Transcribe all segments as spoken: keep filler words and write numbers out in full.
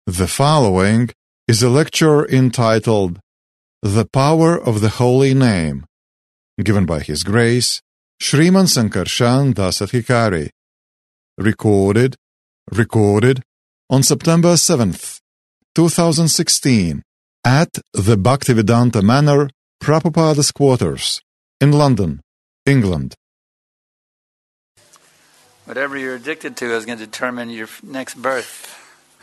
The following is a lecture entitled The Power of the Holy Name, given by His Grace, Sriman Sankarshan Dasadhikari, recorded, recorded on September seventh, twenty sixteen, at the Bhaktivedanta Manor, Prabhupada's Quarters, in London, England. Whatever you're addicted to is going to determine your next birth.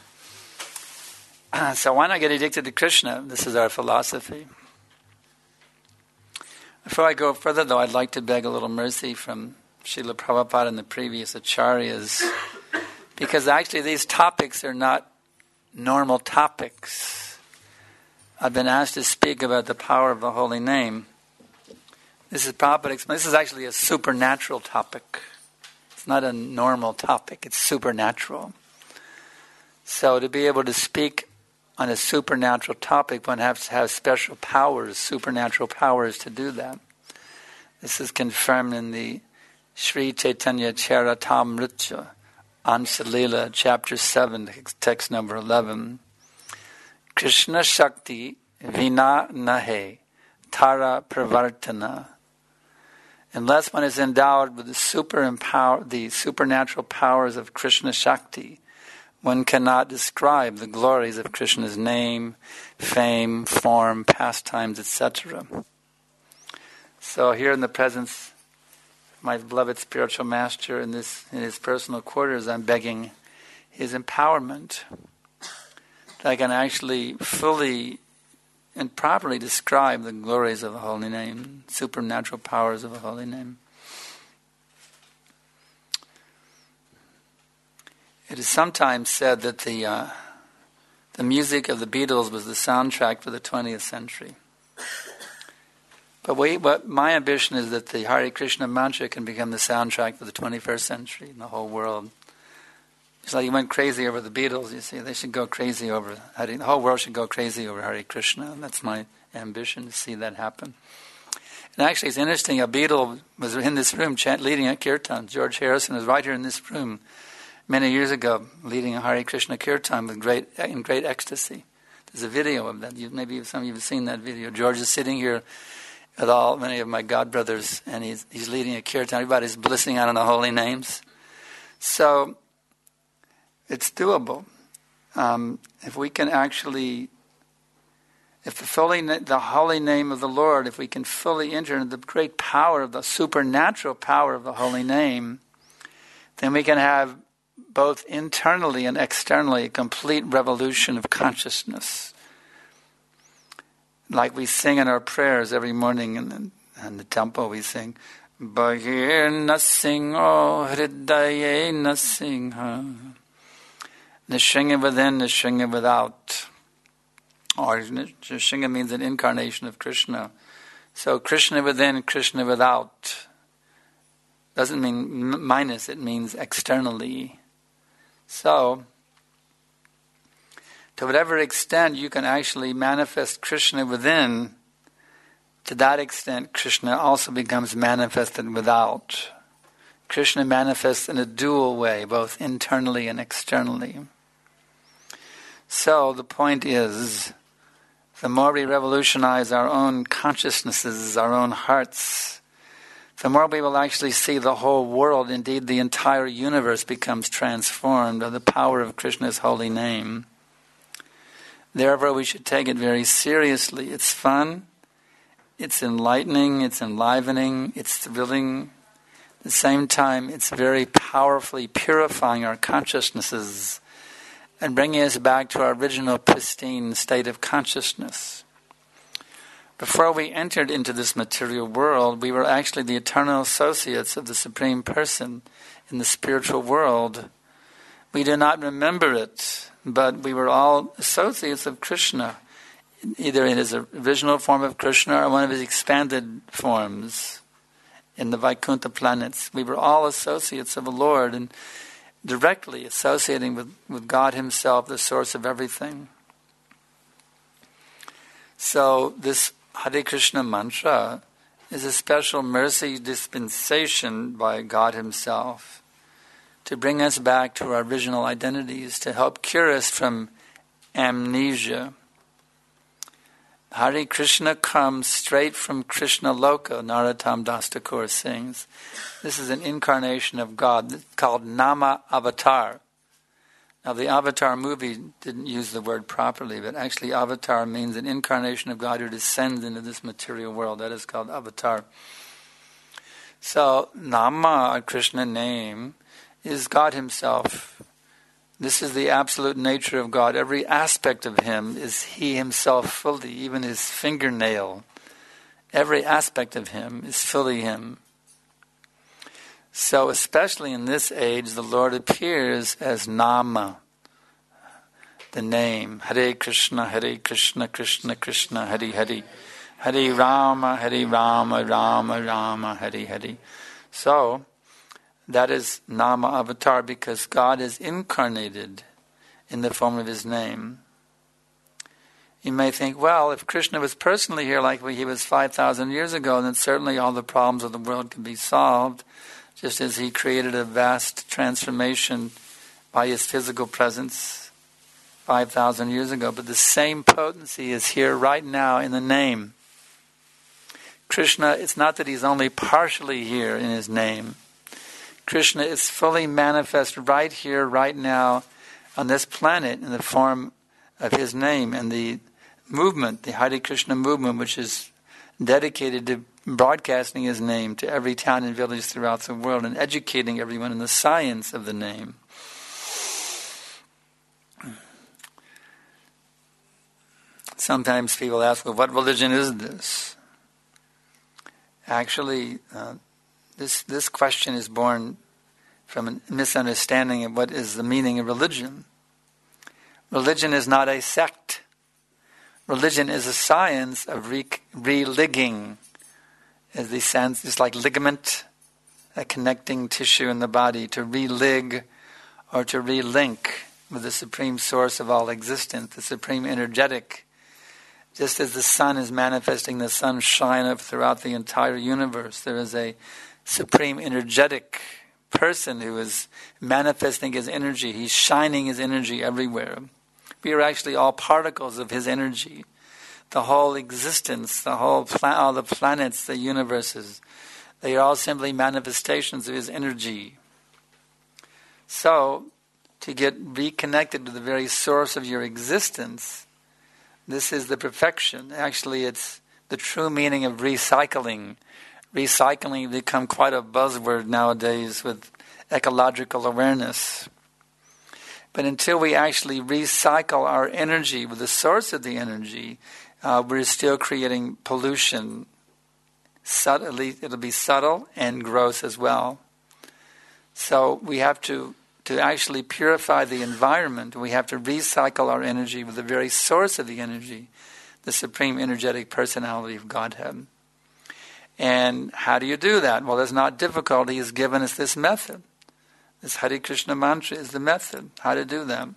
So why not get addicted to Krishna? This is our philosophy. Before I go further, though, I'd like to beg a little mercy from Srila Prabhupada and the previous acharyas, because actually these topics are not normal topics. I've been asked to speak about the power of the holy name. This is Prabhupada. This is actually a supernatural topic. It's not a normal topic. It's supernatural. So to be able to speak on a supernatural topic, one has to have special powers, supernatural powers to do that. This is confirmed in the Sri Chaitanya Charitamrita, Ansalila, chapter seven, text number eleven. Krishna Shakti Vina Nahe Tara Pravartana. Unless one is endowed with the super empower, the supernatural powers of Krishna Shakti, one cannot describe the glories of Krishna's name, fame, form, pastimes, et cetera. So here in the presence of my beloved spiritual master in this in his personal quarters, I'm begging his empowerment that I can actually fully and properly describe the glories of the holy name, supernatural powers of the holy name. It is sometimes said that the uh, the music of the Beatles was the soundtrack for the twentieth century. But we, what my ambition is that the Hare Krishna mantra can become the soundtrack for the twenty-first century in the whole world. It's like you went crazy over the Beatles, you see. They should go crazy over, Hare, the whole world should go crazy over Hare Krishna. And that's my ambition, to see that happen. And actually it's interesting, a Beatle was in this room chant, leading a kirtan. George Harrison was right here in this room many years ago, leading a Hare Krishna kirtan with great in great ecstasy. There's a video of that. You, maybe some of you have seen that video. George is sitting here with all many of my godbrothers, and he's he's leading a kirtan. Everybody's blissing out on the holy names. So it's doable um, if we can actually, if the fully the holy name of the Lord, if we can fully enter into the great power of the supernatural power of the holy name, then we can have both internally and externally a complete revolution of consciousness. Like we sing in our prayers every morning in the, in the temple, we sing, Bahir Nasingho Hridaye Nasingha. Nishinga within, Nishinga without. Or Nishinga means an incarnation of Krishna. So Krishna within, Krishna without. Doesn't mean minus, it means externally. So, to whatever extent you can actually manifest Krishna within, to that extent Krishna also becomes manifested without. Krishna manifests in a dual way, both internally and externally. So the point is, the more we revolutionize our own consciousnesses, our own hearts, the more we will actually see the whole world, indeed the entire universe, becomes transformed by the power of Krishna's holy name. Therefore, we should take it very seriously. It's fun, it's enlightening, it's enlivening, it's thrilling. At the same time, it's very powerfully purifying our consciousnesses and bringing us back to our original pristine state of consciousness. Before we entered into this material world, we were actually the eternal associates of the Supreme Person in the spiritual world. We do not remember it, but we were all associates of Krishna, either in his original form of Krishna or one of his expanded forms in the Vaikuntha planets. We were all associates of the Lord and directly associating with, with God himself, the source of everything. So this Hare Krishna mantra is a special mercy dispensation by God himself to bring us back to our original identities, to help cure us from amnesia. Hare Krishna comes straight from Krishna Loka, Narottam Das Thakur sings. This is an incarnation of God called Nama Avatar. Now the Avatar movie didn't use the word properly, but actually Avatar means an incarnation of God who descends into this material world. That is called Avatar. So Nama, a Krishna name, is God himself. This is the absolute nature of God. Every aspect of him is he himself fully, even his fingernail. Every aspect of him is fully him. So especially in this age, the Lord appears as Nama, the name. Hare Krishna, Hare Krishna, Krishna Krishna, Hare Hare. Hare Rama, Hare Rama, Rama Rama, Hare Hare. So, that is Nama Avatar because God is incarnated in the form of his name. You may think, well, if Krishna was personally here like he was five thousand years ago, then certainly all the problems of the world could be solved, just as he created a vast transformation by his physical presence five thousand years ago. But the same potency is here right now in the name. Krishna, it's not that he's only partially here in his name. Krishna is fully manifest right here, right now, on this planet in the form of his name. And the movement, the Hare Krishna movement, which is dedicated to broadcasting his name to every town and village throughout the world and educating everyone in the science of the name. Sometimes people ask, well, what religion is this? Actually, uh, this this question is born from a misunderstanding of what is the meaning of religion. Religion is not a sect. Religion is a science of re- religging, as the sense, it's like ligament, a connecting tissue in the body, to relig or to relink with the supreme source of all existence, the supreme energetic. Just as the sun is manifesting the sunshine of throughout the entire universe, there is a supreme energetic person who is manifesting his energy. He's shining his energy everywhere. We are actually all particles of his energy. The whole existence, the whole pla- all the planets, the universes, they are all simply manifestations of his energy. So, to get reconnected to the very source of your existence, this is the perfection. Actually, it's the true meaning of recycling. Recycling has become quite a buzzword nowadays with ecological awareness. But until we actually recycle our energy with the source of the energy, uh, we're still creating pollution. Subtly, it'll be subtle and gross as well. So we have to, to actually purify the environment, we have to recycle our energy with the very source of the energy, the supreme energetic personality of Godhead. And how do you do that? Well, it's not difficult. He has given us this method. This Hare Krishna mantra is the method, how to do that.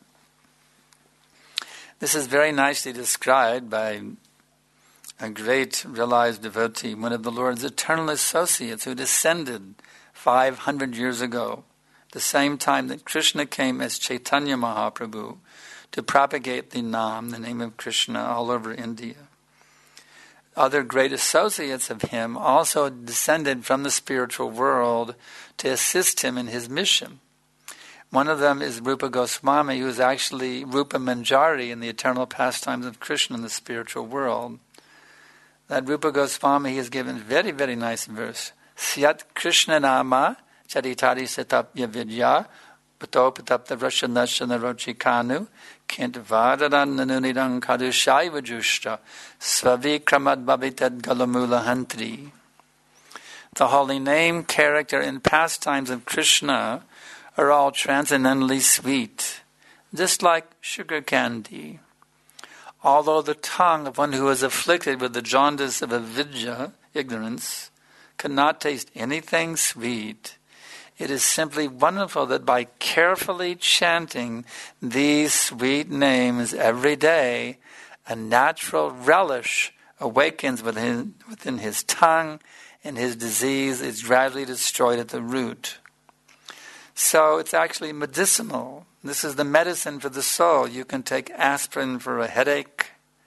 This is very nicely described by a great realized devotee, one of the Lord's eternal associates who descended five hundred years ago, the same time that Krishna came as Chaitanya Mahaprabhu to propagate the Nam, the name of Krishna, all over India. Other great associates of him also descended from the spiritual world to assist him in his mission. One of them is Rupa Goswami, who is actually Rupa Manjari in the eternal pastimes of Krishna in the spiritual world. That Rupa Goswami has given very, very nice verse. Syat Krishna Nama Charitari Satapya Vidya Pato Patapta Rashanashana Rochikanu Kintvadaran Nanunidang Kadushai Vajushta Svavikramad Babitad Galamula Hantri. The holy name, character, and pastimes of Krishna are all transcendently sweet, just like sugar candy. Although the tongue of one who is afflicted with the jaundice of avidya, ignorance, cannot taste anything sweet, it is simply wonderful that by carefully chanting these sweet names every day, a natural relish awakens within, within his tongue, and his disease is gradually destroyed at the root. So it's actually medicinal This is the medicine for the soul. You can take aspirin for a headache,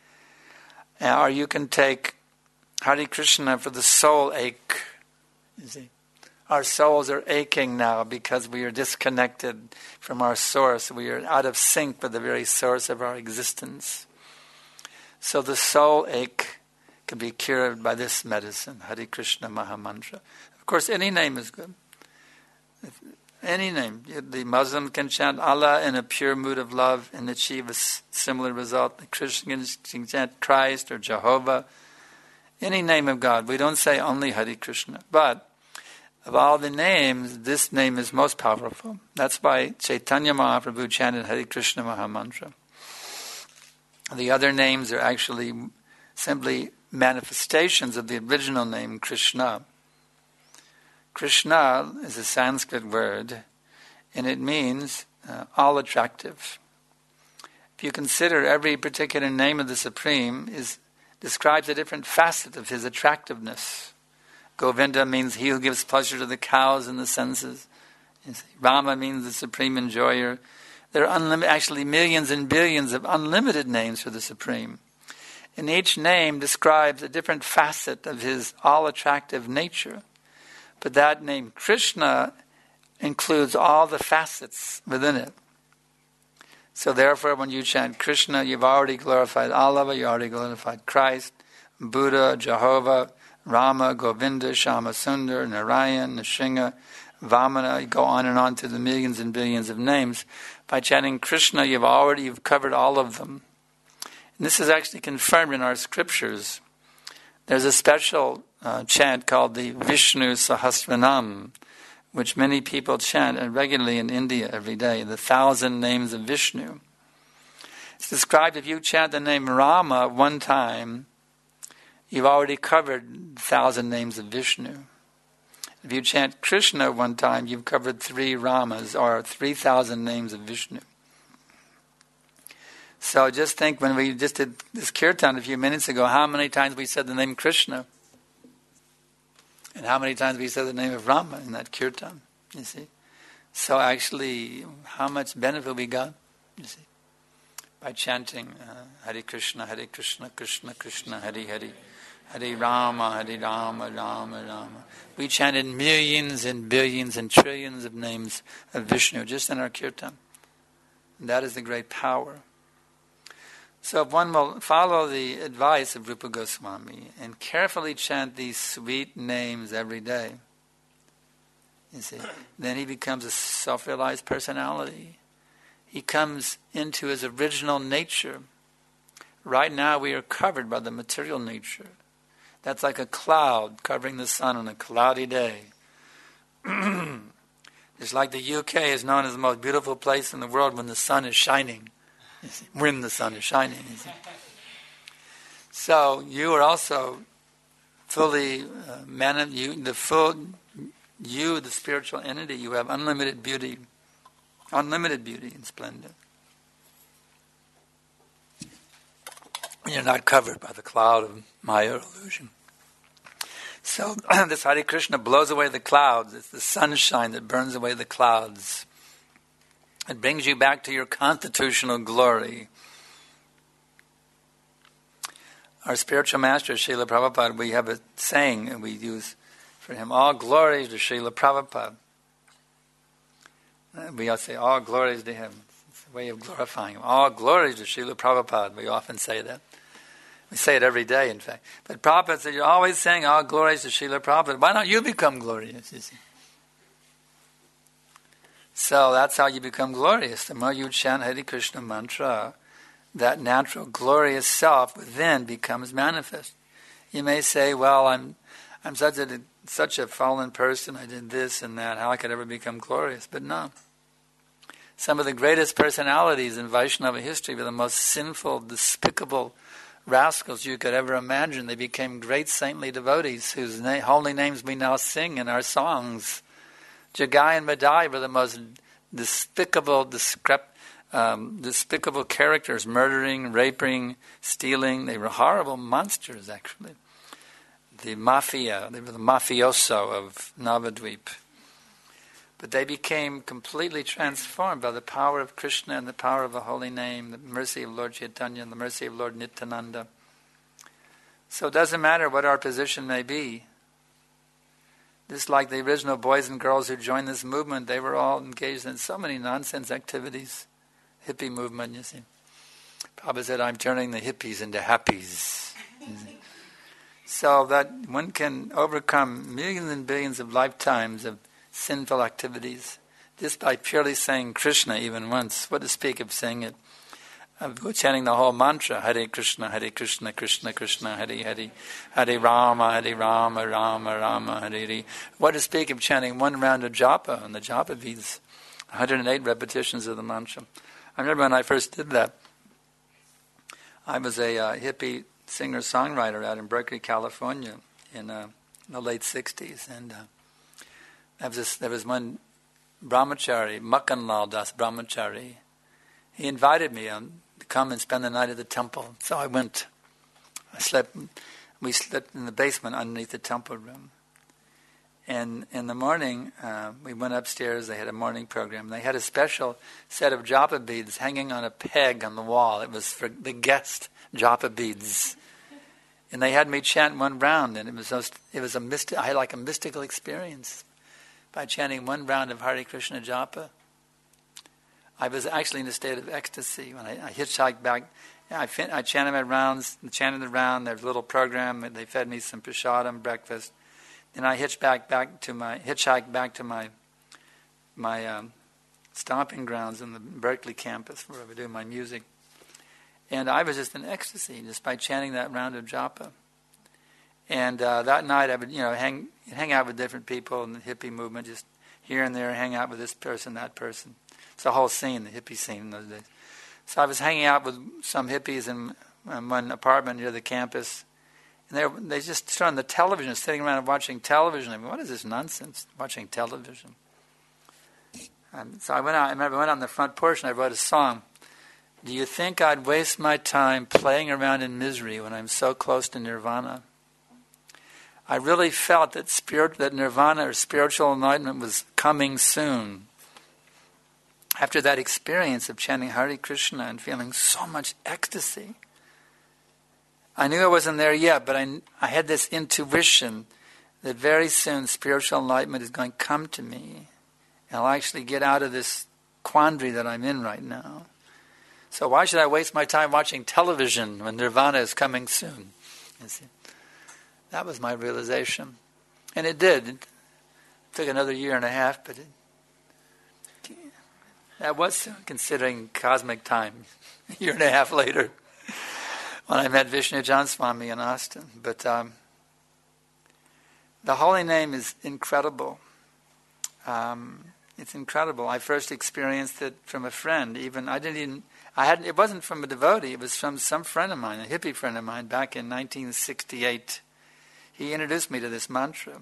or you can take Hare Krishna for the soul ache. You see, our souls are aching now because we are disconnected from our source. We are out of sync with the very source of our existence. So the soul ache can be cured by this medicine, Hare Krishna Mahamantra. Of course, any name is good. Any name. The Muslim can chant Allah in a pure mood of love and achieve a similar result. The Christian can chant Christ or Jehovah. Any name of God. We don't say only Hare Krishna. But of all the names, this name is most powerful. That's why Chaitanya Mahaprabhu chanted Hare Krishna Mahamantra. The other names are actually simply manifestations of the original name Krishna. Krishna is a Sanskrit word, and it means uh, all attractive. If you consider every particular name of the Supreme is describes a different facet of his attractiveness. Govinda means he who gives pleasure to the cows and the senses. Rama means the supreme enjoyer. There are unlim- actually millions and billions of unlimited names for the Supreme. And each name describes a different facet of his all-attractive nature. But that name Krishna includes all the facets within it. So therefore, when you chant Krishna, you've already glorified Allah, you already glorified Christ, Buddha, Jehovah, Rama, Govinda, Shamasundar, Narayan, Nrsimha, Vamana. You go on and on to the millions and billions of names. By chanting Krishna, you've already you've covered all of them. And this is actually confirmed in our scriptures. There's a special uh, chant called the Vishnu Sahasranam, which many people chant regularly in India every day, the thousand names of Vishnu. It's described if you chant the name Rama one time, you've already covered the thousand names of Vishnu. If you chant Krishna one time, you've covered three Ramas, or three thousand names of Vishnu. So just think, when we just did this kirtan a few minutes ago, how many times we said the name Krishna? And how many times we said the name of Rama in that kirtan, you see? So actually, how much benefit we got, you see, by chanting uh, Hare Krishna, Hare Krishna, Krishna Krishna, Hare Hare, Hare Rama, Hare Rama, Rama Rama. We chanted millions and billions and trillions of names of Vishnu just in our kirtan. And that is the great power. So if one will follow the advice of Rupa Goswami and carefully chant these sweet names every day, you see, then he becomes a self-realized personality. He comes into his original nature. Right now we are covered by the material nature. That's like a cloud covering the sun on a cloudy day. It's like the U K is known as the most beautiful place in the world when the sun is shining. When the sun is shining. So you are also fully uh, man. You the full you, the spiritual entity. You have unlimited beauty, unlimited beauty and splendor. You're not covered by the cloud of Maya illusion. So this Hare Krishna blows away the clouds. It's the sunshine that burns away the clouds. It brings you back to your constitutional glory. Our spiritual master, Srila Prabhupada, we have a saying and we use for him, all glories to Srila Prabhupada. We all say, all glories to him. It's a way of glorifying him. All glories to Srila Prabhupada. We often say that. We say it every day, in fact. But Prabhupada said, you're always saying all glories to Srila Prabhupada. Why don't you become glorious, you see? So that's how you become glorious. The more you chant Hare Krishna mantra, that natural glorious self within becomes manifest. You may say, well, I'm I'm such a such a fallen person, I did this and that, how I could ever become glorious? But no. Some of the greatest personalities in Vaishnava history were the most sinful, despicable rascals you could ever imagine. They became great saintly devotees whose na- holy names we now sing in our songs. Jagai and Madai were the most despicable, discrep- um, despicable characters, murdering, raping, stealing. They were horrible monsters, actually. The mafia, they were the mafioso of Navadvip. But they became completely transformed by the power of Krishna and the power of the holy name, the mercy of Lord Chaitanya and the mercy of Lord Nityananda. So it doesn't matter what our position may be. Just like the original boys and girls who joined this movement, they were all engaged in so many nonsense activities. Hippie movement, you see. Prabhupada said, I'm turning the hippies into happies. So that one can overcome millions and billions of lifetimes of sinful activities just by purely saying Krishna even once. What to speak of saying it, of chanting the whole mantra, Hare Krishna, Hare Krishna, Krishna Krishna, Hare Hare, Hare Rama, Hare Rama, Rama Rama, Hare Hare. What to speak of chanting one round of japa on the japa beads, one hundred eight repetitions of the mantra. I remember when I first did that, I was a uh, hippie singer-songwriter out in Berkeley, California in, uh, in the late sixties, and uh, there was, this, there was one brahmachari, Makanlal Das Brahmachari. He invited me um, to come and spend the night at the temple. So I went. I slept. We slept in the basement underneath the temple room. And in the morning, uh, we went upstairs. They had a morning program. They had a special set of japa beads hanging on a peg on the wall. It was for the guest japa beads. And they had me chant one round, and it was just, it was a mystic. I had like a mystical experience by chanting one round of Hare Krishna japa. I was actually in a state of ecstasy when I, I hitchhiked back. I, fin- I chanted my rounds, chanted the round. There was a little program. They fed me some prasadam breakfast. Then I hitched back back to my hitchhiked back to my my um, stomping grounds in the Berkeley campus where I would do my music. And I was just in ecstasy just by chanting that round of japa. And uh, that night I would, you know, hang hang out with different people in the hippie movement, just here and there, hang out with this person, that person. It's a whole scene, the hippie scene in those days. So I was hanging out with some hippies in, in one apartment near the campus, and they were, they just stood on the television, sitting around and watching television. I mean, what is this nonsense, watching television? Um, so I went out, I remember I went out on the front porch and I wrote a song. Do you think I'd waste my time playing around in misery when I'm so close to nirvana? I really felt that spirit, that nirvana or spiritual enlightenment was coming soon. After that experience of chanting Hare Krishna and feeling so much ecstasy, I knew I wasn't there yet, but I, I had this intuition that very soon spiritual enlightenment is going to come to me, and I'll actually get out of this quandary that I'm in right now. So why should I waste my time watching television when nirvana is coming soon? You see? That was my realization. And it did. It took another year and a half, but it, that was soon, considering cosmic time, a year and a half later, when I met Vishnu John Swami in Austin. But um, the holy name is incredible. Um, it's incredible. I first experienced it from a friend. Even I didn't even. I had. It wasn't from a devotee. It was from some friend of mine, a hippie friend of mine, back in nineteen sixty-eight. He introduced me to this mantra.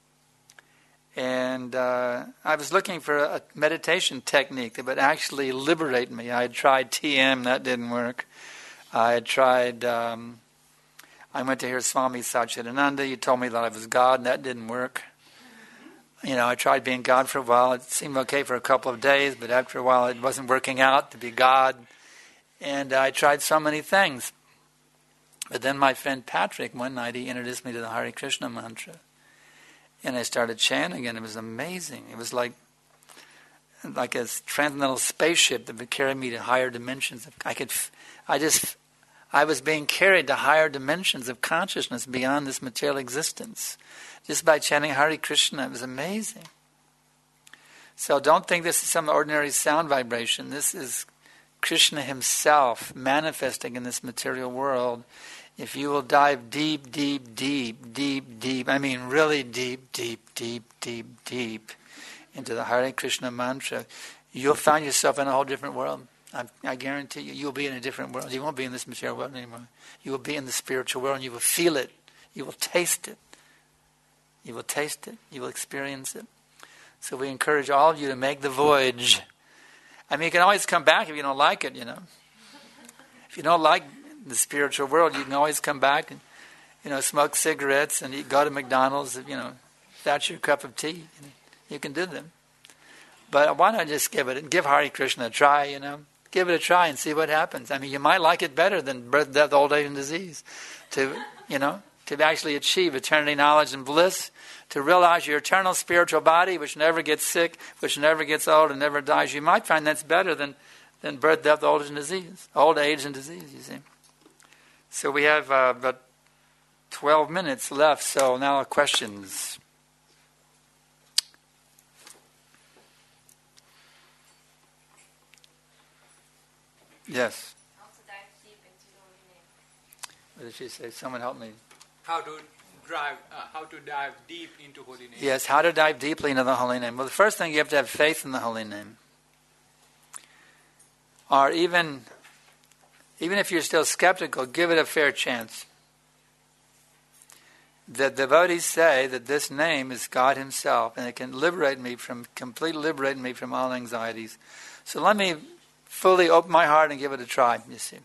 And uh, I was looking for a meditation technique that would actually liberate me. I had tried T M, that didn't work. I had tried, um, I went to hear Swami Satchidananda. He told me that I was God, and that didn't work. You know, I tried being God for a while. It seemed okay for a couple of days, but after a while it wasn't working out to be God. And I tried so many things. But then my friend Patrick, one night, he introduced me to the Hare Krishna mantra. And I started chanting, and it was amazing. It was like like a transcendental spaceship that would carry me to higher dimensions. I could, I just, I was being carried to higher dimensions of consciousness beyond this material existence. Just by chanting Hare Krishna, it was amazing. So don't think this is some ordinary sound vibration. This is Krishna himself manifesting in this material world. If you will dive deep, deep, deep, deep, deep, I mean really deep, deep, deep, deep, deep into the Hare Krishna mantra, you'll find yourself in a whole different world. I, I guarantee you, you'll be in a different world. You won't be in this material world anymore. You will be in the spiritual world, and you will feel it. You will taste it. You will taste it. You will experience it. So we encourage all of you to make the voyage. I mean, you can always come back if you don't like it, you know. If you don't like the spiritual world, you can always come back and, you know, smoke cigarettes and eat, go to McDonald's, you know, if that's your cup of tea. You can do them. But why not just give it, give Hare Krishna a try, you know? Give it a try and see what happens. I mean, you might like it better than birth, death, old age, and disease. To, you know, to actually achieve eternity, knowledge, and bliss, to realize your eternal spiritual body, which never gets sick, which never gets old and never dies. You might find that's better than, than birth, death, old age, and disease. Old age and disease, you see. So we have uh, about twelve minutes left, so now questions. Yes. How to dive deep into the holy name. What did she say? Someone help me. How to drive, uh, how to dive deep into holy name. Yes, how to dive deeply into the holy name. Well, the first thing, you have to have faith in the holy name. Or even, even if you're still skeptical, give it a fair chance. The devotees say that this name is God Himself, and it can liberate me from, completely liberate me from all anxieties. So let me fully open my heart and give it a try, you see.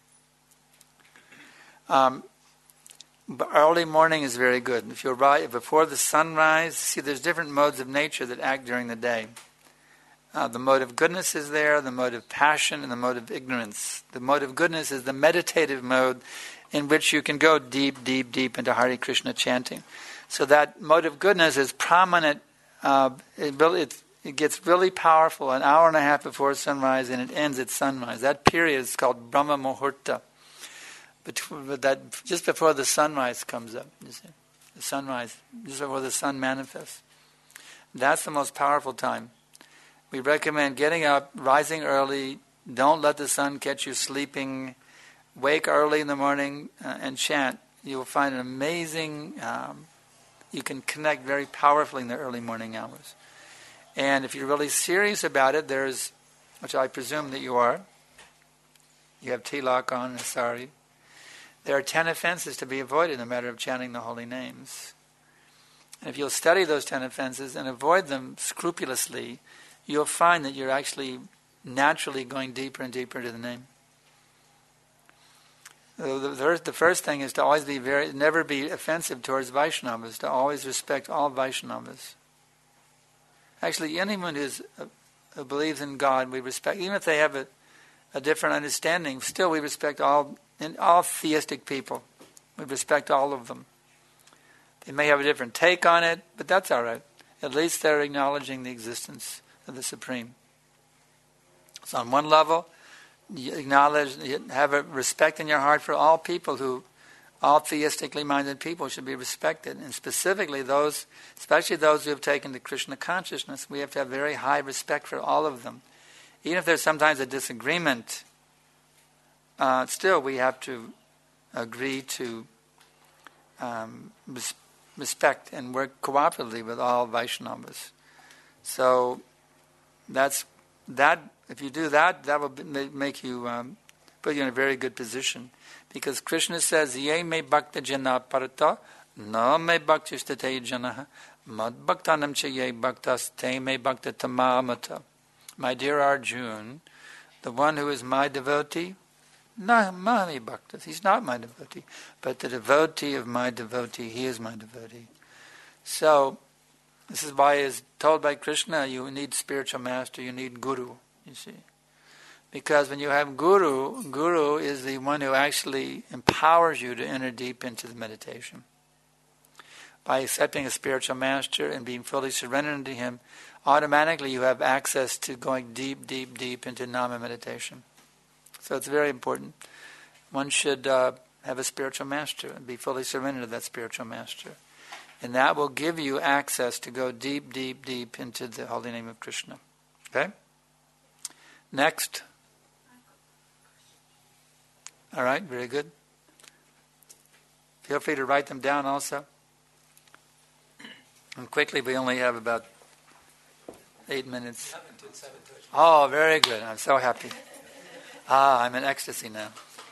Um, but early morning is very good. If you're right, before the sunrise, see, there's different modes of nature that act during the day. Uh, the mode of goodness is there, the mode of passion, and the mode of ignorance. The mode of goodness is the meditative mode in which you can go deep, deep, deep into Hare Krishna chanting. So that mode of goodness is prominent. Uh, it, it, it gets really powerful an hour and a half before sunrise, and it ends at sunrise. That period is called Brahma Muhurta. Between, that just before the sunrise comes up, you see, the sunrise, just before the sun manifests. That's the most powerful time. We recommend getting up, rising early. Don't let the sun catch you sleeping. Wake early in the morning uh, and chant. You will find an amazing. Um, you can connect very powerfully in the early morning hours. And if you're really serious about it, there's, which I presume that you are. You have tilak on and sari. There are ten offenses to be avoided in the matter of chanting the holy names. And if you'll study those ten offenses and avoid them scrupulously, you'll find that you're actually naturally going deeper and deeper into the name. The first thing is to always be very, never be offensive towards Vaishnavas, to always respect all Vaishnavas. Actually, anyone who's, uh, who believes in God, we respect, even if they have a, a different understanding, still we respect all in all theistic people. We respect all of them. They may have a different take on it, but that's all right. At least they're acknowledging the existence of the Supreme. So on one level, you acknowledge, you have a respect in your heart for all people who, all theistically minded people should be respected. And specifically those, especially those who have taken to Krishna consciousness, we have to have very high respect for all of them. Even if there's sometimes a disagreement, Uh, still, we have to agree to um, res- respect and work cooperatively with all Vaishnavas. So that's that. If you do that, that will be, make you um, put you in a very good position, because Krishna says, "Ye me bhakta jana parata, na me bhakta state jana, mad bhaktanam cha ye bhaktas te me bhakta tamamata." My dear Arjun, the one who is my devotee. No, Mami Bhaktas. He's not my devotee. But the devotee of my devotee, he is my devotee. So, this is why it is told by Krishna, you need spiritual master, you need guru, you see. Because when you have guru, guru is the one who actually empowers you to enter deep into the meditation. By accepting a spiritual master and being fully surrendered to him, automatically you have access to going deep, deep, deep into Nama meditation. So it's very important. One should uh, have a spiritual master and be fully surrendered to that spiritual master. And that will give you access to go deep, deep, deep into the holy name of Krishna. Okay? Next. All right, very good. Feel free to write them down also. And quickly, we only have about eight minutes. Oh, very good. I'm so happy. Ah, I'm in ecstasy now.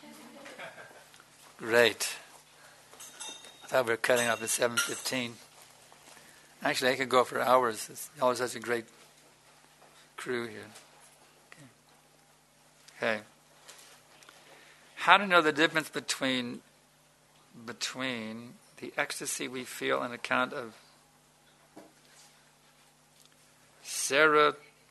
Great. I thought we were cutting off at seven fifteen. Actually, I could go for hours. It's always such a great crew here. Okay. Okay. How to know the difference between between the ecstasy we feel on account of serotonin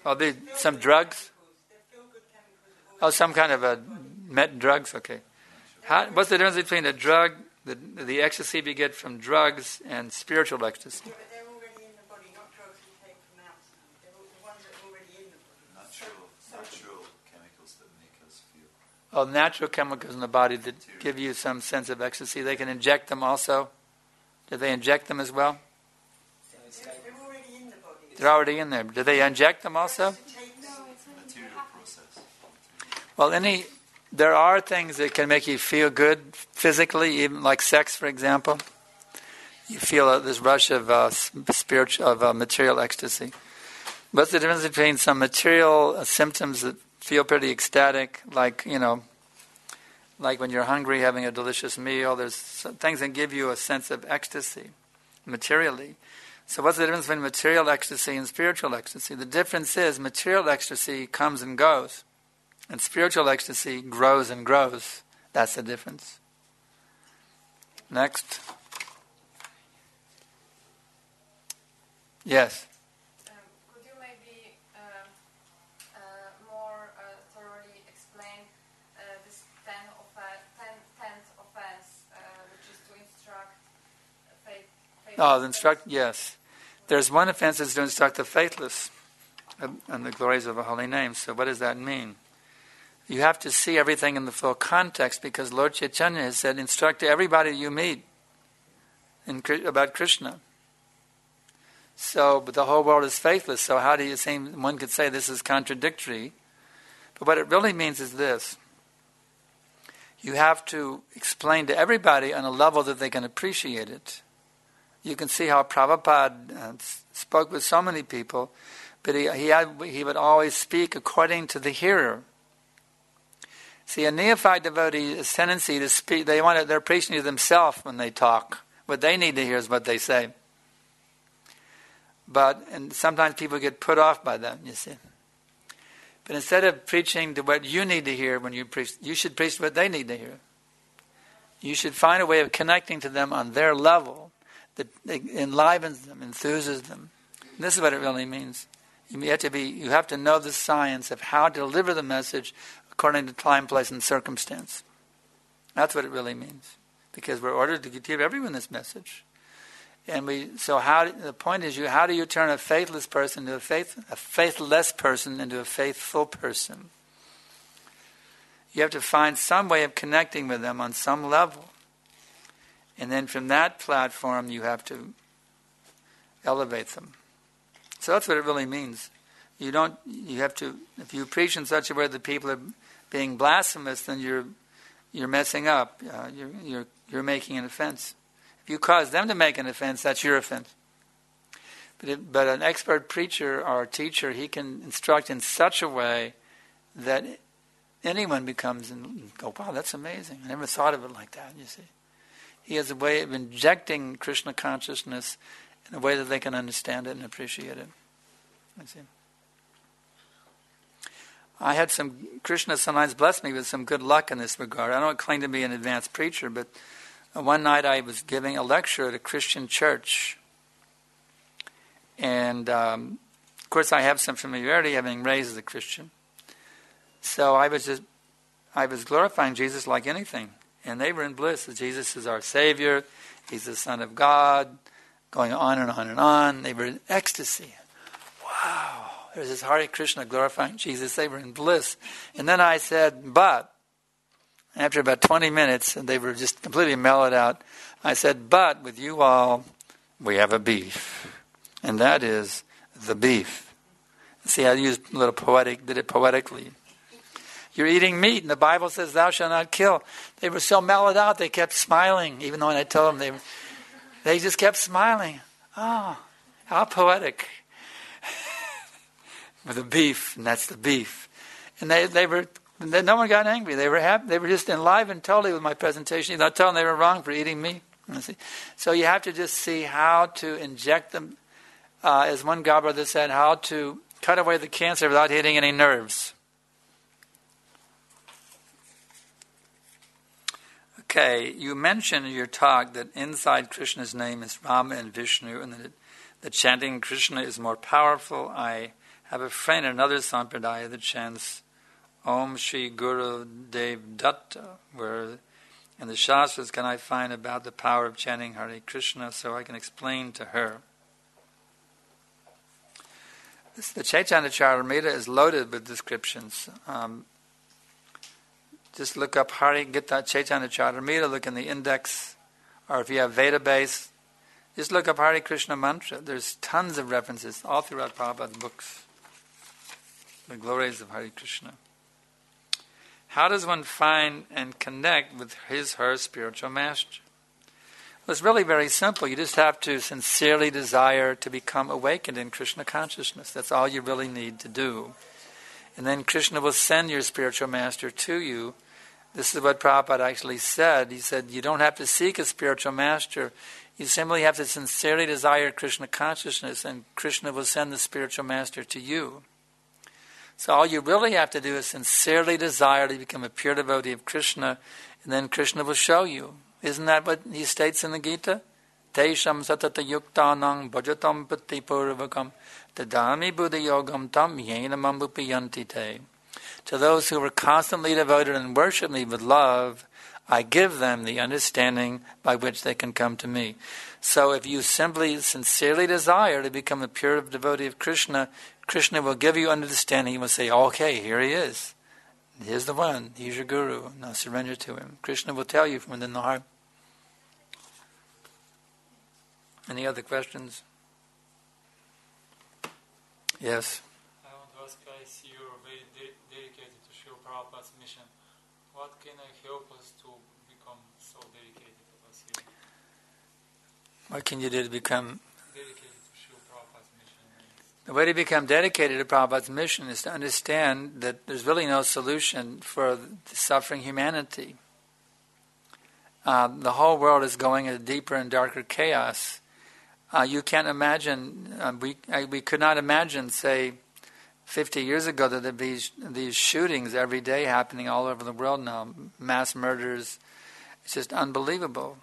Oh, they, some drugs? Oh, some kind of a met drugs? Okay. How, what's the difference between a drug, the, the ecstasy you get from drugs, and spiritual ecstasy? Yeah, but they're already in the body, not drugs you take from outside. They're all, the ones that are already in the body. Natural, natural chemicals that make us feel. Oh, natural chemicals in the body that give you some sense of ecstasy. They can inject them also. Do they inject them as well? They're, they're already in the body. They're already in there. Do they inject them also? Material process. Well, any there are things that can make you feel good physically, even like sex, for example. You feel uh, this rush of uh, spiritual, of uh, material ecstasy. What's the difference between some material uh, symptoms that feel pretty ecstatic, like you know, like when you're hungry, having a delicious meal? There's things that give you a sense of ecstasy, materially. So what's the difference between material ecstasy and spiritual ecstasy? The difference is material ecstasy comes and goes, and spiritual ecstasy grows and grows. That's the difference. Next. Yes. Um, could you maybe um, uh, more uh, thoroughly explain uh, this ten offe- ten, tenth offense, uh, which is to instruct faith? faith Oh, the instruct. Yes. There's one offense is to instruct the faithless and the glories of a holy name. So what does that mean? You have to see everything in the full context, because Lord Chaitanya has said, instruct everybody you meet in, about Krishna. So, but the whole world is faithless, so how do you seem, one could say this is contradictory. But what it really means is this. You have to explain to everybody on a level that they can appreciate it. You can see how Prabhupada uh, spoke with so many people, but he, he, had, he would always speak according to the hearer. See, a neophyte devotee has a tendency to speak, they want to, they're preaching to themselves when they talk. What they need to hear is what they say. But, and sometimes people get put off by that, you see. But instead of preaching to what you need to hear when you preach, you should preach what they need to hear. You should find a way of connecting to them on their level that enlivens them, enthuses them. And this is what it really means. You have to be, you have to know the science of how to deliver the message according to time, place, and circumstance. That's what it really means. Because we're ordered to give everyone this message. And we, so how, the point is, you, how do you turn a faithless person into a faith, a faithless person into a faithful person? You have to find some way of connecting with them on some level. And then from that platform, you have to elevate them. So that's what it really means. You don't, you have to, if you preach in such a way that people are being blasphemous, then you're, you're messing up. Uh, you're, you're, you're making an offense. If you cause them to make an offense, that's your offense. But, it, but an expert preacher or teacher, he can instruct in such a way that anyone becomes and go, wow, that's amazing. I never thought of it like that, you see. He has a way of injecting Krishna consciousness in a way that they can understand it and appreciate it. You see. I had some, Krishna sometimes blessed me with some good luck in this regard. I don't claim to be an advanced preacher, but one night I was giving a lecture at a Christian church. And, um, of course, I have some familiarity having raised as a Christian. So I was just, I was glorifying Jesus like anything. And they were in bliss. Jesus is our Savior. He's the Son of God. Going on and on and on. They were in ecstasy. Wow. There's this Hare Krishna glorifying Jesus. They were in bliss. And then I said, but, after about twenty minutes, and they were just completely mellowed out, I said, but with you all, we have a beef. And that is the beef. See, I used a little poetic, did it poetically. You're eating meat, and the Bible says, thou shalt not kill. They were so mellowed out, they kept smiling, even though when I told them, they, they just kept smiling. Oh, how poetic. With the beef, and that's the beef. And they, they were, no one got angry. They were happy. They were just enlivened totally with my presentation. I told them they were wrong for eating meat. So you have to just see how to inject them, uh, as one godbrother said, how to cut away the cancer without hitting any nerves. Okay, you mentioned in your talk that inside Krishna's name is Rama and Vishnu, and that, it, that chanting Krishna is more powerful. I have a friend in another sampradaya that chants Om Shri Guru Dev Datta, where in the Shastras can I find about the power of chanting Hare Krishna so I can explain to her. This, the Chaitanya Charitamrita is loaded with descriptions. Um, just look up Hare, get that Chaitanya Charitamrita, look in the index, or if you have Veda base, just look up Hare Krishna mantra. There's tons of references all throughout Prabhupada's books. The glories of Hare Krishna. How does one find and connect with his, her spiritual master? Well, it's really very simple. You just have to sincerely desire to become awakened in Krishna consciousness. That's all you really need to do. And then Krishna will send your spiritual master to you. This is what Prabhupada actually said. He said, you don't have to seek a spiritual master. You simply have to sincerely desire Krishna consciousness, and Krishna will send the spiritual master to you. So all you really have to do is sincerely desire to become a pure devotee of Krishna, and then Krishna will show you. Isn't that what he states in the Gita? Tesham satata yuktanang bhajatam pati purvakam tadami buddha yogam tam yena mambupiyanti te. To those who are constantly devoted and worship me with love, I give them the understanding by which they can come to me. So if you simply, sincerely desire to become a pure devotee of Krishna, Krishna will give you understanding. He will say, okay, here he is. Here's the one. He's your guru. Now surrender to him. Krishna will tell you from within the heart. Any other questions? Yes. I want to ask, I see you're very de- dedicated to Srila Prabhupada's mission. What can I help us to become so dedicated as you? What can you do to become dedicated to Srila Prabhupada's mission? The way to become dedicated to Prabhupada's mission is to understand that there's really no solution for the suffering humanity. Uh, the whole world is going into deeper and darker chaos. Uh, you can't imagine, uh, we uh, we could not imagine, say, fifty years ago that there'd be sh- these shootings every day happening all over the world now, mass murders. It's just unbelievable.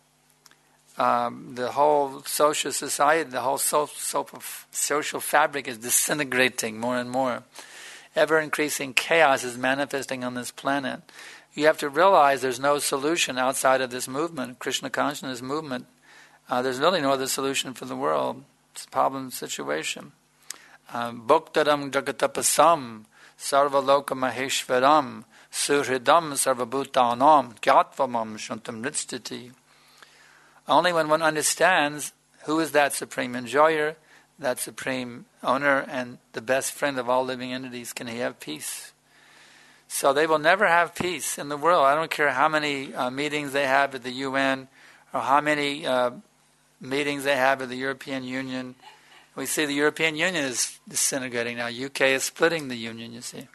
Um, the whole social society, the whole so, so, social fabric is disintegrating more and more. Ever-increasing chaos is manifesting on this planet. You have to realize there's no solution outside of this movement, Krishna consciousness movement. Uh, there's really no other solution for the world. It's a problem situation. Bhoktaram jagatapasam sarvaloka maheshvaram suhridam sarvabhutanam gyatvam shantam ritstiti. Only when one understands who is that supreme enjoyer, that supreme owner, and the best friend of all living entities can he have peace. So they will never have peace in the world. I don't care how many uh, meetings they have at the U N or how many uh, meetings they have at the European Union. We see the European Union is disintegrating now. U K is splitting the Union, you see.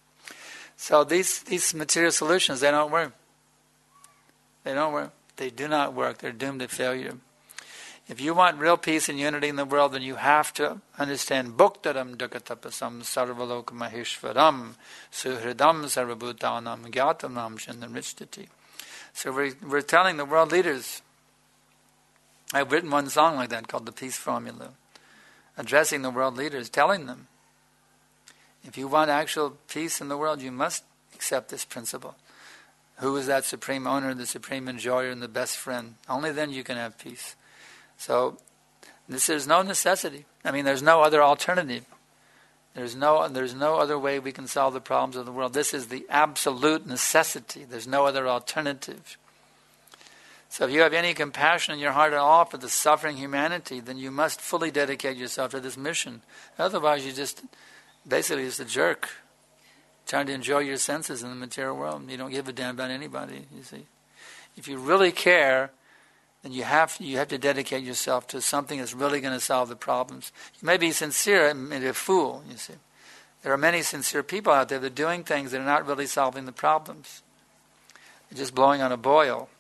So these, these material solutions, they don't work. They don't work. They do not work. They're doomed to failure. If you want real peace and unity in the world, then you have to understand Bhoktaram Dukatapasam Sarvaloka Maheshvaram Suhridam Sarvabhutanam Gyatamam Shandamrichtati. So we're, we're telling the world leaders, I've written one song like that called The Peace Formula, addressing the world leaders, telling them, if you want actual peace in the world, you must accept this principle. Who is that supreme owner, the supreme enjoyer, and the best friend? Only then you can have peace. So, this is no necessity. I mean, there's no other alternative. There's no, there's no other way we can solve the problems of the world. This is the absolute necessity. There's no other alternative. So if you have any compassion in your heart at all for the suffering humanity, then you must fully dedicate yourself to this mission. Otherwise, you're just basically just a jerk, trying to enjoy your senses in the material world. You don't give a damn about anybody, you see. If you really care, then you have you have to dedicate yourself to something that's really going to solve the problems. You may be sincere and a fool, you see. There are many sincere people out there that are doing things that are not really solving the problems. They're just blowing on a boil.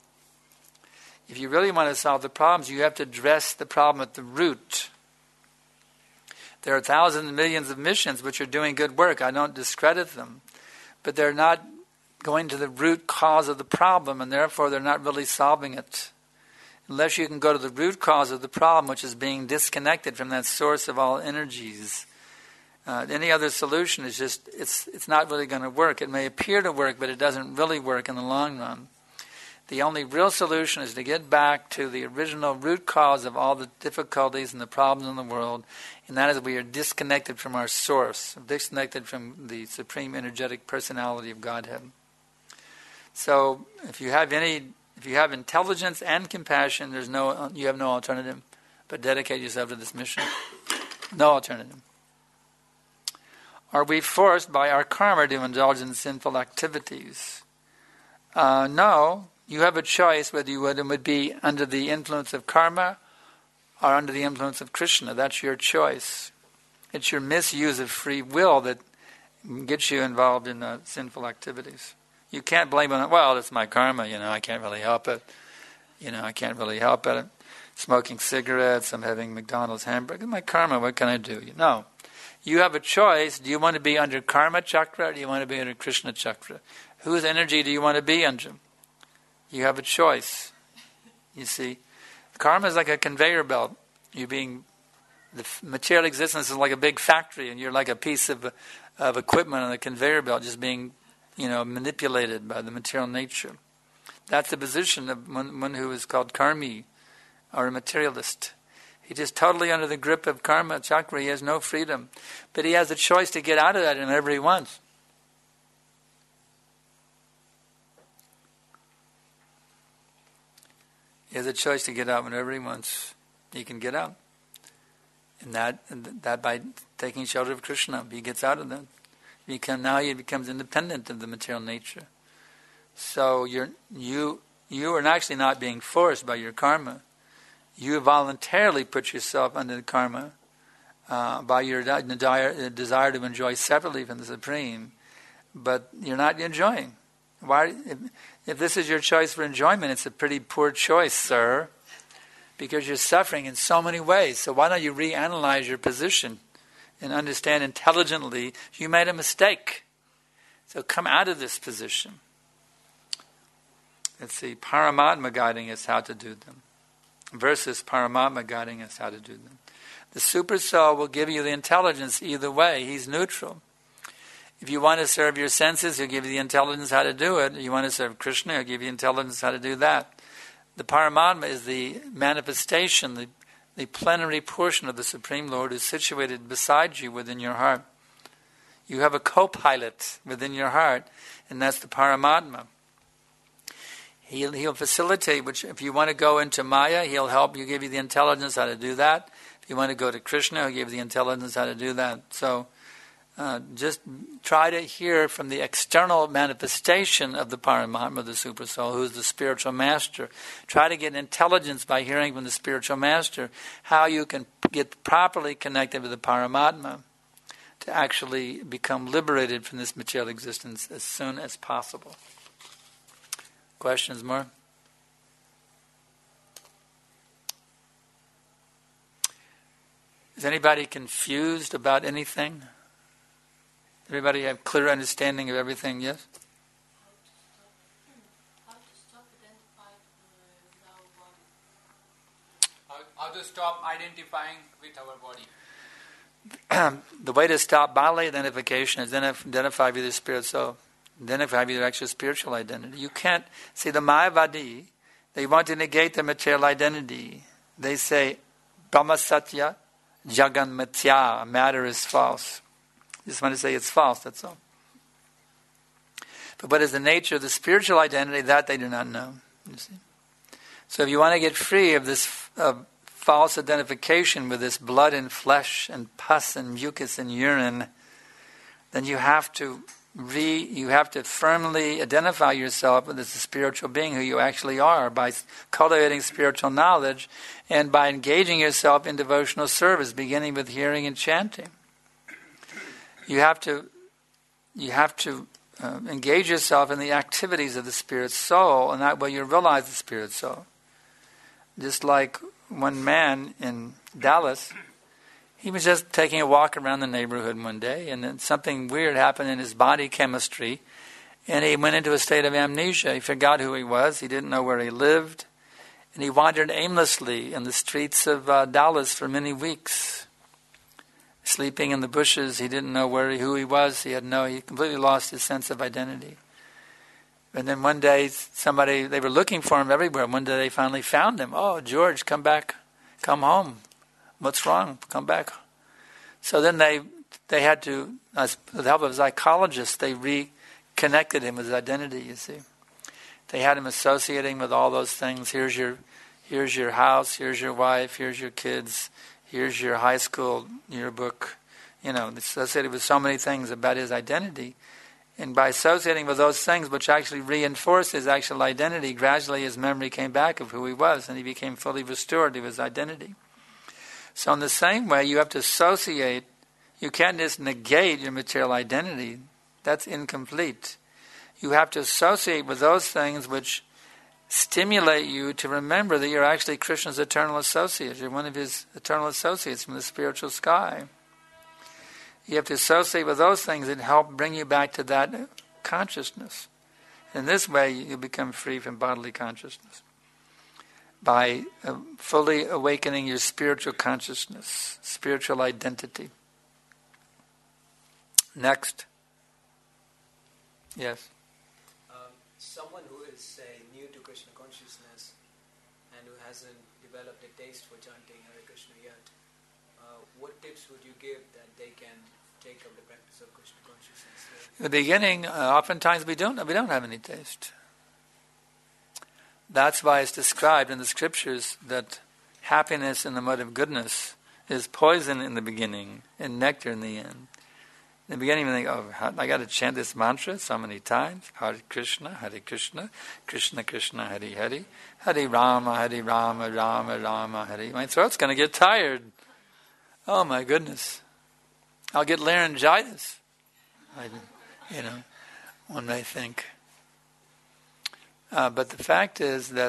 If you really want to solve the problems, you have to address the problem at the root. There are thousands and millions of missions which are doing good work. I don't discredit them. But they're not going to the root cause of the problem, and therefore they're not really solving it. Unless you can go to the root cause of the problem, which is being disconnected from that source of all energies, Uh, any other solution is just, it's it's not really going to work. It may appear to work, but it doesn't really work in the long run. The only real solution is to get back to the original root cause of all the difficulties and the problems in the world, and that is we are disconnected from our source, disconnected from the supreme energetic personality of Godhead. So if you have any, if you have intelligence and compassion, there's no, you have no alternative but dedicate yourself to this mission. No alternative. Are we forced by our karma to indulge in sinful activities? Uh, no. You have a choice whether you would, would be under the influence of karma or under the influence of Krishna. That's your choice. It's your misuse of free will that gets you involved in uh, sinful activities. You can't blame it on, well, it's my karma, you know, I can't really help it. You know, I can't really help it. Smoking cigarettes, I'm having McDonald's hamburger. My karma, what can I do? You know. You have a choice. Do you want to be under Karma Chakra or do you want to be under Krishna Chakra? Whose energy do you want to be under? You have a choice. You see, karma is like a conveyor belt. You're being, the material existence is like a big factory, and you're like a piece of of equipment on the conveyor belt, just being, you know, manipulated by the material nature. That's the position of one, one who is called karmi, or a materialist. He's just totally under the grip of karma chakra. He has no freedom, but he has a choice to get out of that whenever he wants. He has a choice to get out whenever he wants. He can get out. And that that by taking shelter of Krishna, he gets out of that. He can, now he becomes independent of the material nature. So you're, you you are actually not being forced by your karma. You voluntarily put yourself under the karma uh, by your desire, desire to enjoy separately from the Supreme, but you're not enjoying. Why? If, if this is your choice for enjoyment, it's a pretty poor choice, sir, because you're suffering in so many ways. So why don't you reanalyze your position and understand intelligently you made a mistake. So come out of this position. Let's see, Paramatma guiding us how to do them versus Paramatma guiding us how to do them. The Super Soul will give you the intelligence either way. He's neutral. If you want to serve your senses, he'll give you the intelligence how to do it. If you want to serve Krishna, he'll give you intelligence how to do that. The Paramatma is the manifestation, the, the plenary portion of the Supreme Lord who's situated beside you within your heart. You have a co-pilot within your heart, and that's the Paramatma. He'll, he'll facilitate, which if you want to go into Maya, he'll help you, give you the intelligence how to do that. If you want to go to Krishna, he'll give you the intelligence how to do that. So uh, just try to hear from the external manifestation of the Paramatma, the Super Soul, who's the spiritual master. Try to get intelligence by hearing from the spiritual master how you can get properly connected with the Paramatma to actually become liberated from this material existence as soon as possible. Questions more? Is anybody confused about anything? Everybody have clear understanding of everything, yes? How to stop identifying with our body? How, how to stop identifying with our body? The way to stop bodily identification is identify with the spirit soul. Identify with your actual spiritual identity. You can't see the Mayavadi. They want to negate the material identity. They say Brahma Satya, Jagan Mithya, matter is false. They just want to say it's false. That's all. But what is the nature of the spiritual identity? That they do not know. You see. So if you want to get free of this uh, false identification with this blood and flesh and pus and mucus and urine, then you have to re you have to firmly identify yourself as a spiritual being who you actually are by cultivating spiritual knowledge and by engaging yourself in devotional service, beginning with hearing and chanting. You have to you have to uh, engage yourself in the activities of the spirit soul, and that way you realize the spirit soul. Just like one man in Dallas, he was just taking a walk around the neighborhood one day, and then something weird happened in his body chemistry, and he went into a state of amnesia. He forgot who he was. He didn't know where he lived, and he wandered aimlessly in the streets of uh, Dallas for many weeks. sleeping in the bushes. He didn't know where he, who he was. He had no. He completely lost his sense of identity. And then one day, somebody they were looking for him everywhere. One day they finally found him. Oh, George, come back, come home. What's wrong? Come back. So then they they had to, with the help of psychologists, they reconnected him with his identity. You see, they had him associating with all those things. Here's your, here's your house. Here's your wife. Here's your kids. Here's your high school yearbook. You know, associated with so many things about his identity. And by associating with those things, which actually reinforced his actual identity, gradually his memory came back of who he was, and he became fully restored to his identity. So in the same way, you have to associate. You can't just negate your material identity. That's incomplete. You have to associate with those things which stimulate you to remember that you're actually Krishna's eternal associate. You're one of his eternal associates from the spiritual sky. You have to associate with those things that help bring you back to that consciousness. In this way, you become free from bodily consciousness. By uh, fully awakening your spiritual consciousness, spiritual identity. Next. Yes. Um, someone who is, say, new to Krishna consciousness and who hasn't developed a taste for chanting Hare Krishna yet, uh, what tips would you give that they can take up the practice of Krishna consciousness? In the beginning, uh, oftentimes we don't we don't have any taste. That's why it's described in the scriptures that happiness in the mode of goodness is poison in the beginning and nectar in the end. In the beginning, you think, oh, I got to chant this mantra so many times. Hare Krishna, Hare Krishna, Krishna Krishna, Hare Hare, Hare Rama, Hare Rama, Rama Rama, Hare. My throat's going to get tired. Oh my goodness. I'll get laryngitis. I, you know, one may think. Uh, but the fact is that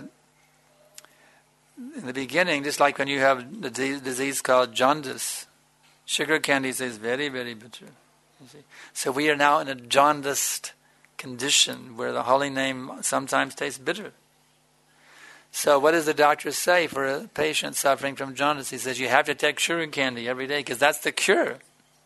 in the beginning, just like when you have the disease, disease called jaundice, sugar candy is very, very bitter. You see? So we are now in a jaundiced condition where the holy name sometimes tastes bitter. So what does the doctor say for a patient suffering from jaundice? He says you have to take sugar candy every day because that's the cure.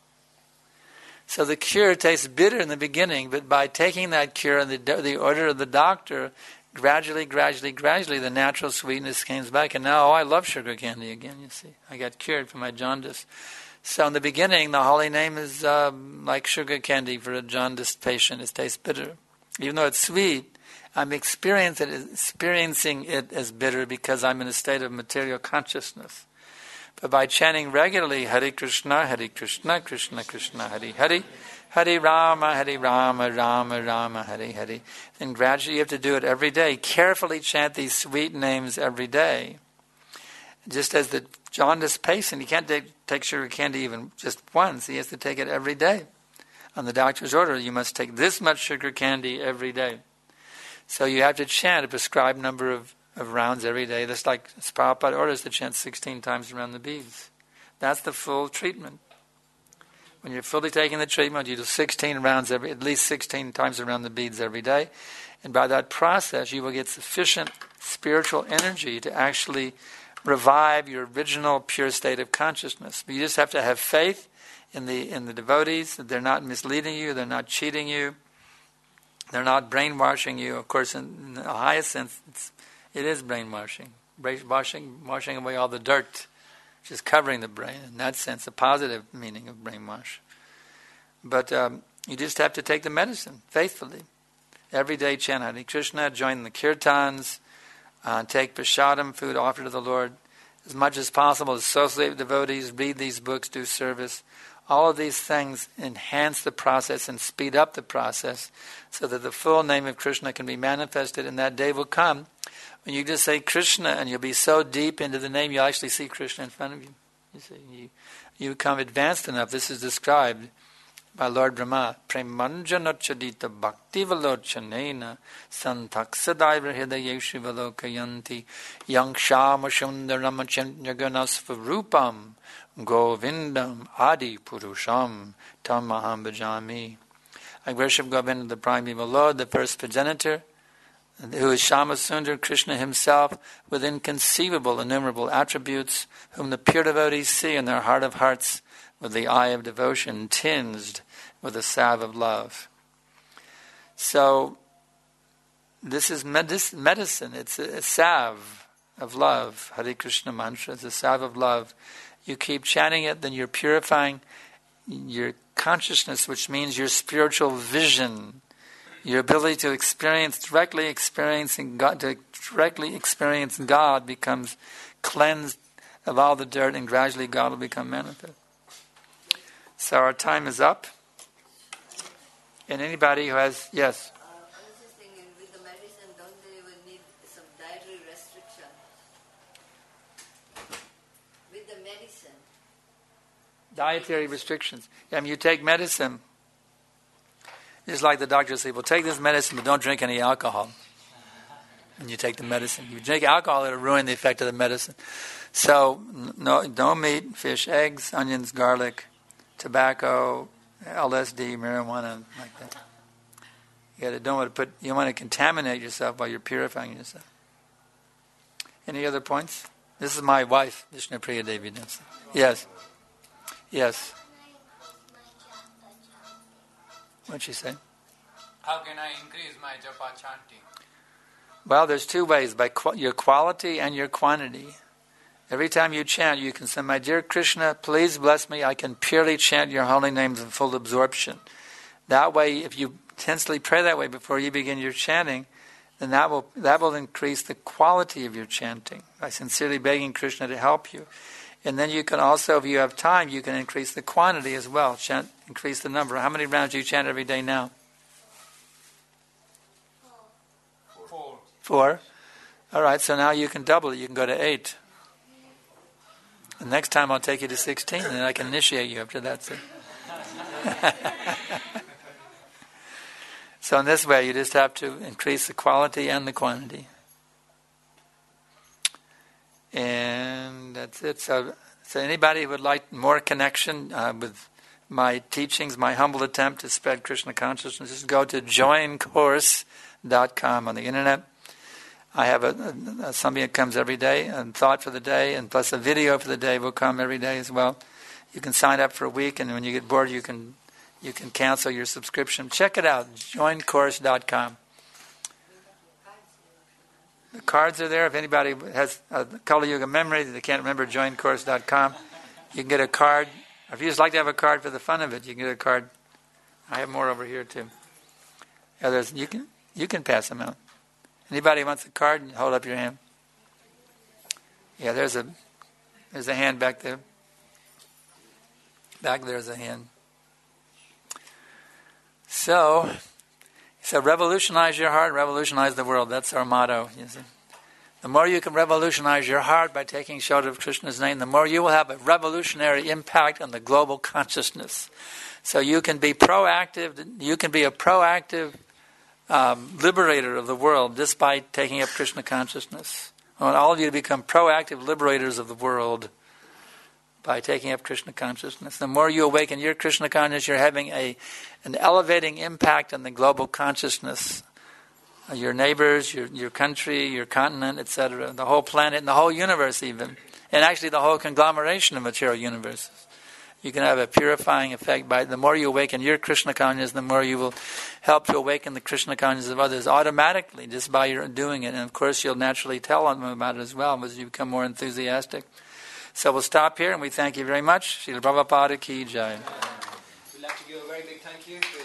So the cure tastes bitter in the beginning, but by taking that cure in the, the order of the doctor, gradually, gradually, gradually, the natural sweetness comes back. And now, oh, I love sugar candy again, you see. I got cured from my jaundice. So in the beginning, the holy name is um, like sugar candy for a jaundiced patient. It tastes bitter. Even though it's sweet, I'm experiencing it, experiencing it as bitter because I'm in a state of material consciousness. But by chanting regularly, Hare Krishna, Hare Krishna, Krishna Krishna, Hare Hare, Hare Rama, Hare Rama, Rama Rama, Hare Hare, then gradually you have to do it every day. Carefully chant these sweet names every day. Just as the jaundiced patient, he can't take, take sugar candy even just once. He has to take it every day. On the doctor's order, you must take this much sugar candy every day. So you have to chant a prescribed number of, of rounds every day. That's like Prabhupada orders to chant sixteen times around the beads. That's the full treatment. When you're fully taking the treatment, you do sixteen rounds every, at least sixteen times around the beads every day. And by that process, you will get sufficient spiritual energy to actually revive your original pure state of consciousness. But you just have to have faith in the in the devotees, that they're not misleading you, they're not cheating you, they're not brainwashing you. Of course, in, in the highest sense, it's, it is brainwashing, washing, washing away all the dirt, which is covering the brain. In that sense, a positive meaning of brainwash. But um, you just have to take the medicine faithfully. Every day chant Hare Krishna, join the kirtans, uh, take prasadam, food offered to the Lord, as much as possible, associate with devotees, read these books, do service. All of these things enhance the process and speed up the process so that the full name of Krishna can be manifested, and that day will come when you just say Krishna and you'll be so deep into the name you'll actually see Krishna in front of you. You see, you, you become advanced enough. This is described by Lord Brahma. Premanjana chadita bhakti valochanena santaksadaiva hridayeshu valokayanti yangshama shundarama chanyaganasvarupam govindam adi purusham tamaham bhajami. I worship Govinda, the primeval Lord, the first progenitor, who is Shamasundar, Krishna himself, with inconceivable, innumerable attributes, whom the pure devotees see in their heart of hearts with the eye of devotion tinged with the salve of love. So this is med- medicine. It's a, a salve of love. Hare Krishna mantra is a salve of love. You keep chanting it, then you're purifying your consciousness, which means your spiritual vision, your ability to experience, directly experiencing God, to directly experience God becomes cleansed of all the dirt, and gradually God will become manifest. So our time is up. And anybody who has, yes? Uh, I was just thinking, with the medicine, don't they will need some dietary restriction? With the medicine. Dietary restrictions. I mean, you take medicine, just like the doctor says, well, take this medicine, but don't drink any alcohol. And you take the medicine. If you drink alcohol, it'll ruin the effect of the medicine. So, no, no meat, fish, eggs, onions, garlic, tobacco, L S D, marijuana, like that. You gotta, don't want to put. You don't want to contaminate yourself while you're purifying yourself. Any other points? This is my wife, Vishnu Priya Devi. Yes. Yes. What'd she say? How can I increase my japa chanting? Well, there's two ways: by qu- your quality and your quantity. Every time you chant, you can say, "My dear Krishna, please bless me. I can purely chant your holy names in full absorption." That way, if you intensely pray that way before you begin your chanting, then that will that will increase the quality of your chanting by sincerely begging Krishna to help you. And then you can also, if you have time, you can increase the quantity as well. Chant, increase the number. How many rounds do you chant every day now? Four. Four. All right. So now you can double it. You can go to eight. The next time I'll take you to sixteen, and then I can initiate you after that. So. So in this way, you just have to increase the quality and the quantity. And that's it. So, so anybody who would like more connection uh, with my teachings, my humble attempt to spread Krishna consciousness, just go to join course dot com on the internet. I have a, a, something that comes every day, and thought for the day, and plus a video for the day will come every day as well. You can sign up for a week, and when you get bored, you can you can cancel your subscription. Check it out, join course dot com. The cards are there. If anybody has a Kali Yuga memory that they can't remember, join course dot com. You can get a card. Or if you just like to have a card for the fun of it, you can get a card. I have more over here too. Yeah, there's, you can you can pass them out. Anybody wants a card? Hold up your hand. Yeah, there's a there's a hand back there. Back there's a hand. So, so revolutionize your heart, revolutionize the world. That's our motto. You see. The more you can revolutionize your heart by taking shelter of Krishna's name, the more you will have a revolutionary impact on the global consciousness. So you can be proactive. You can be a proactive Um, liberator of the world just by taking up Krishna consciousness. I want all of you to become proactive liberators of the world by taking up Krishna consciousness. The more you awaken your Krishna consciousness, you're having a an elevating impact on the global consciousness. Uh, your neighbors, your your country, your continent, et cetera, the whole planet, and the whole universe even. And actually the whole conglomeration of material universes. You can have a purifying effect by the more you awaken your Krishna consciousness, the more you will help to awaken the Krishna consciousness of others automatically just by your doing it. And of course, you'll naturally tell them about it as well as you become more enthusiastic. So we'll stop here, and we thank you very much. Srila Prabhupada Ki Jai. We'd like to give a very big thank you to